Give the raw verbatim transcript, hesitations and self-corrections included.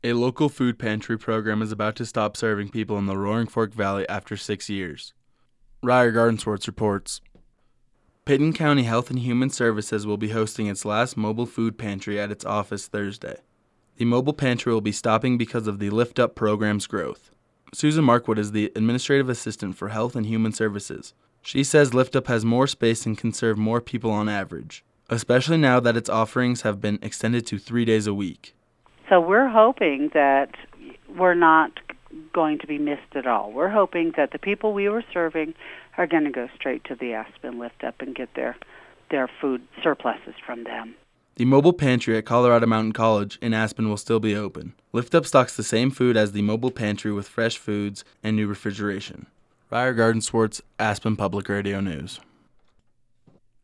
A local food pantry program is about to stop serving people in the Roaring Fork Valley after six years. Ryer Gardenswartz reports. Pittman County Health and Human Services will be hosting its last mobile food pantry at its office Thursday. The mobile pantry will be stopping because of the Lift Up program's growth. Susan Markwood is the administrative assistant for Health and Human Services. She says Lift Up has more space and can serve more people on average, especially now that its offerings have been extended to three days a week. So we're hoping that we're not going to be missed at all. We're hoping that the people we were serving are going to go straight to the Aspen Lift Up and get their, their food surpluses from them. The mobile pantry at Colorado Mountain College in Aspen will still be open. Lift Up stocks the same food as the mobile pantry with fresh foods and new refrigeration. Ryer Gardenswartz, Aspen Public Radio News.